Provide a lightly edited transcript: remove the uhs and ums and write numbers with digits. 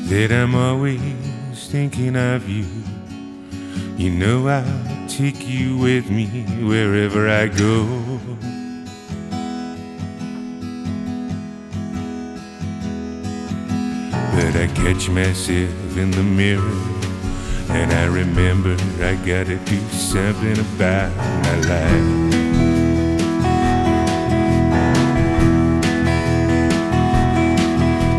that I'm always thinking of you. You know I'll take you with me wherever I go. But I catch myself in the mirror, and I remember I gotta do something about my life.